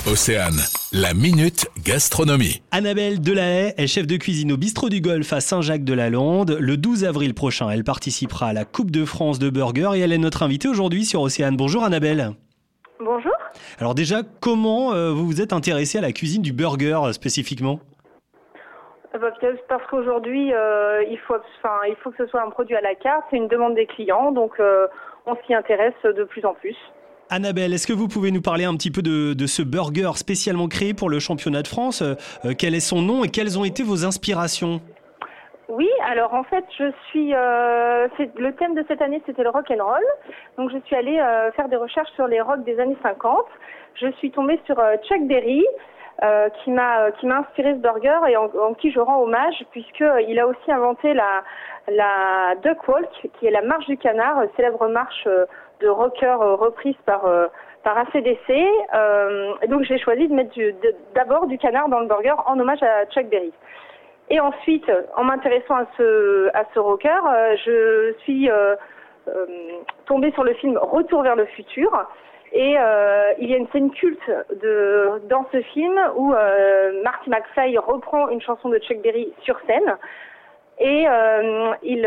Océane, la Minute Gastronomie. Annabelle Delahaye est chef de cuisine au Bistrot du Golfe à Saint-Jacques-de-la-Lande. Le 12 avril prochain, elle participera à la Coupe de France de burger et elle est notre invitée aujourd'hui sur Océane. Bonjour Annabelle. Bonjour. Alors déjà, comment vous vous êtes intéressée à la cuisine du burger spécifiquement ? Parce qu'aujourd'hui, il faut que ce soit un produit à la carte, c'est une demande des clients, donc on s'y intéresse de plus en plus. Annabelle, est-ce que vous pouvez nous parler un petit peu de ce burger spécialement créé pour le championnat de France ? Quel est son nom et quelles ont été vos inspirations ? Oui, alors en fait, le thème de cette année, c'était le rock and roll. Donc je suis allée faire des recherches sur les rocks des années 50. Je suis tombée sur Chuck Berry, qui m'a inspiré ce burger et en qui je rends hommage, puisqu'il a aussi inventé la Duck Walk, qui est la marche du canard, célèbre marche de rocker reprise par AC/DC. Et donc j'ai choisi de mettre d'abord du canard dans le burger en hommage à Chuck Berry. Et ensuite, en m'intéressant à ce rocker, je suis tombée sur le film Retour vers le futur. Et il y a une scène culte dans ce film où Marty McFly reprend une chanson de Chuck Berry sur scène. Et il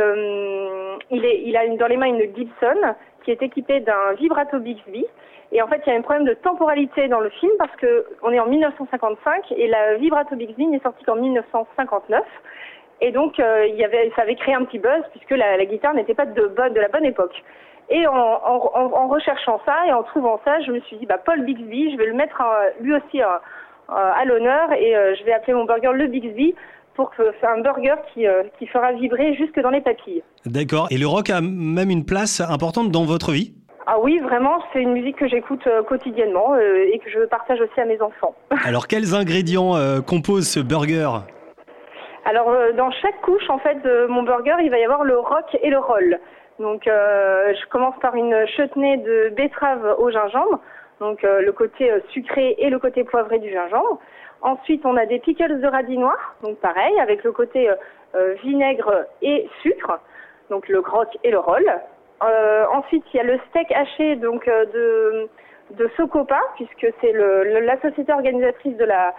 a dans les mains une Gibson qui est équipée d'un vibrato Bixby. Et en fait, il y a un problème de temporalité dans le film parce que on est en 1955 et la vibrato Bixby n'est sortie qu'en 1959. Et donc, ça avait créé un petit buzz puisque la guitare n'était pas de la bonne époque. Et en recherchant ça et en trouvant ça, je me suis dit, Paul Bixby, je vais le mettre lui aussi à l'honneur et je vais appeler mon burger le Bixby pour faire un burger qui fera vibrer jusque dans les papilles. D'accord. Et le rock a même une place importante dans votre vie ? Ah oui, vraiment, c'est une musique que j'écoute quotidiennement et que je partage aussi à mes enfants. Alors, quels ingrédients composent ce burger ? Alors, dans chaque couche, en fait, de mon burger, il va y avoir le rock et le roll. Donc, je commence par une chutney de betterave au gingembre, donc le côté sucré et le côté poivré du gingembre. Ensuite, on a des pickles de radis noirs, donc pareil, avec le côté vinaigre et sucre, donc le rock et le roll. Ensuite, il y a le steak haché donc de Socopa, puisque c'est la société organisatrice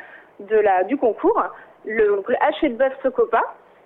du concours, le haché de bœuf Socopa.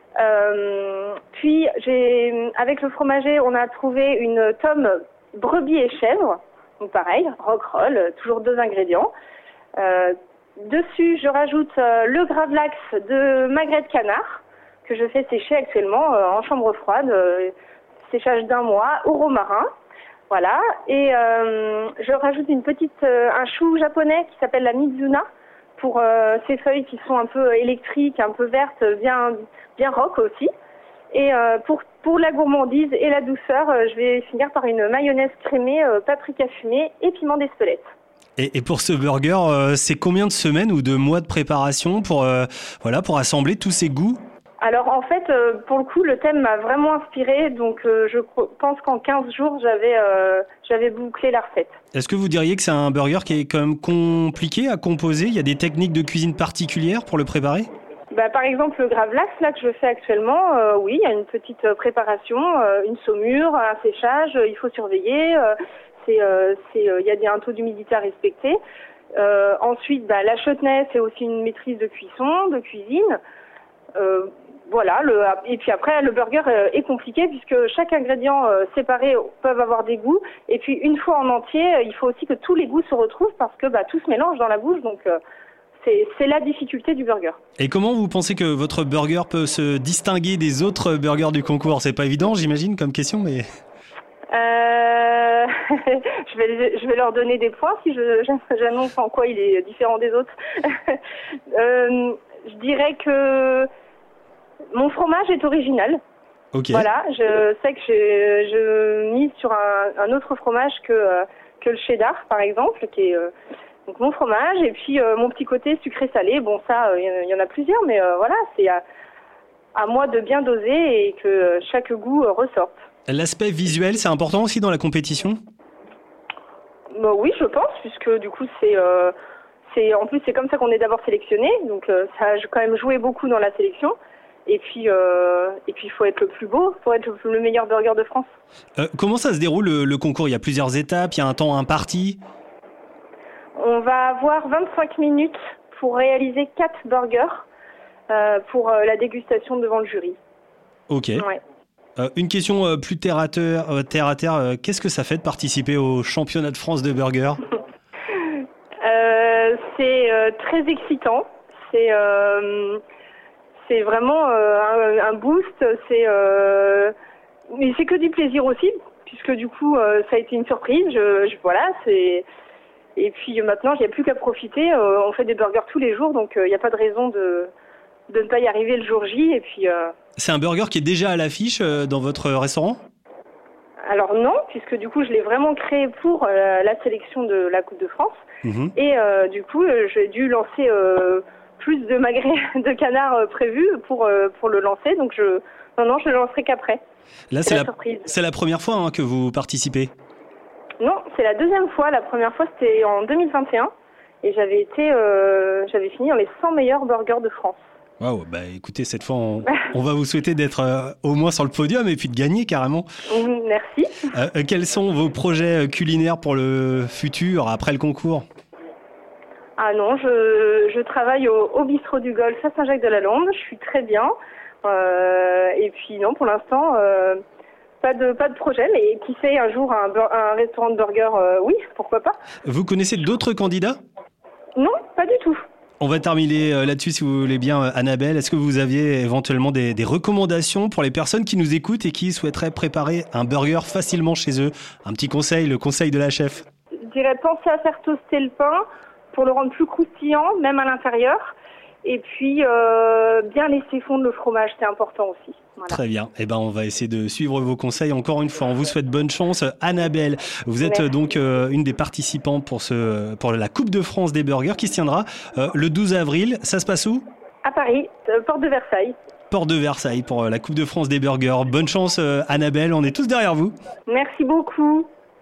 Puis avec le fromager, on a trouvé une tome brebis et chèvre, donc pareil, rock roll, toujours 2 ingrédients. Dessus, je rajoute le gravlax de magret de canard que je fais sécher actuellement en chambre froide, séchage d'1 mois au romarin. Voilà, et je rajoute un chou japonais qui s'appelle la Mizuna pour ces feuilles qui sont un peu électriques, un peu vertes, bien rock aussi. Et pour la gourmandise et la douceur, je vais finir par une mayonnaise crémée, paprika fumée et piment d'Espelette. Et pour ce burger, c'est combien de semaines ou de mois de préparation pour assembler tous ces goûts ? Alors en fait, pour le coup, le thème m'a vraiment inspirée, donc je pense qu'en 15 jours, j'avais bouclé la recette. Est-ce que vous diriez que c'est un burger qui est quand même compliqué à composer ? Il y a des techniques de cuisine particulières pour le préparer ? Par exemple, le gravlax là que je fais actuellement, oui, il y a une petite préparation, une saumure, un séchage, il faut surveiller. Il y a un taux d'humidité à respecter. Ensuite, la chutney, c'est aussi une maîtrise de cuisson, de cuisine. Voilà. Et puis après, le burger est compliqué puisque chaque ingrédient séparé peuvent avoir des goûts. Et puis une fois en entier, il faut aussi que tous les goûts se retrouvent parce que tout se mélange dans la bouche. Donc c'est la difficulté du burger. Et comment vous pensez que votre burger peut se distinguer des autres burgers du concours ? C'est pas évident, j'imagine, comme question, mais... je vais leur donner des points si j'annonce en quoi il est différent des autres. Je dirais que mon fromage est original. Okay. Voilà, je sais que je mise sur un autre fromage que le cheddar, par exemple, qui est donc mon fromage, et puis mon petit côté sucré-salé. Bon, ça, il y en a plusieurs, mais voilà, c'est à moi de bien doser et que chaque goût ressorte. L'aspect visuel, c'est important aussi dans la compétition ? Oui, je pense, puisque du coup, en plus, c'est comme ça qu'on est d'abord sélectionné, donc ça a quand même joué beaucoup dans la sélection. Et puis, il faut être le plus beau pour être le meilleur burger de France. Comment ça se déroule le concours ? Il y a plusieurs étapes, il y a un temps imparti ? On va avoir 25 minutes pour réaliser 4 burgers pour la dégustation devant le jury. Ok. Ouais. Une question plus terre à terre. Qu'est-ce que ça fait de participer au championnat de France de burgers? C'est très excitant. C'est vraiment un boost. Mais c'est que du plaisir aussi, puisque du coup, ça a été une surprise. Voilà, c'est... Et puis maintenant, il n'y a plus qu'à profiter. On fait des burgers tous les jours, donc il n'y a pas de raison de ne pas y arriver le jour J. Et puis, C'est un burger qui est déjà à l'affiche dans votre restaurant? Alors non, puisque du coup, je l'ai vraiment créé pour la sélection de la Coupe de France. Et du coup, j'ai dû lancer plus de magrets de canard prévus pour le lancer. Donc je le lancerai qu'après. Là, c'est la première fois que vous participez? Non, c'est la deuxième fois. La première fois, c'était en 2021. Et j'avais fini dans les 100 meilleurs burgers de France. Waouh, bah écoutez, cette fois, on va vous souhaiter d'être au moins sur le podium et puis de gagner carrément. Merci. Quels sont vos projets culinaires pour le futur, après le concours? Ah non, je travaille au bistrot du Golfe à Saint-Jacques-de-la-Lande. Je suis très bien. Et puis non, pour l'instant, pas de projet. Mais qui sait, un jour, un restaurant de burger, oui, pourquoi pas. Vous connaissez d'autres candidats? Non, pas du tout. On va terminer là-dessus, si vous voulez bien, Annabelle. Est-ce que vous aviez éventuellement des recommandations pour les personnes qui nous écoutent et qui souhaiteraient préparer un burger facilement chez eux? Un petit conseil, le conseil de la chef. Je dirais penser à faire toaster le pain pour le rendre plus croustillant, même à l'intérieur. Et puis, bien laisser fondre le fromage, c'est important aussi. Voilà. Très bien. Eh ben, on va essayer de suivre vos conseils. Encore une fois, on vous souhaite bonne chance. Annabelle, vous êtes donc une des participantes pour la Coupe de France des burgers qui se tiendra le 12 avril. Ça se passe où? À Paris, porte de Versailles. Porte de Versailles pour la Coupe de France des burgers. Bonne chance, Annabelle. On est tous derrière vous. Merci beaucoup.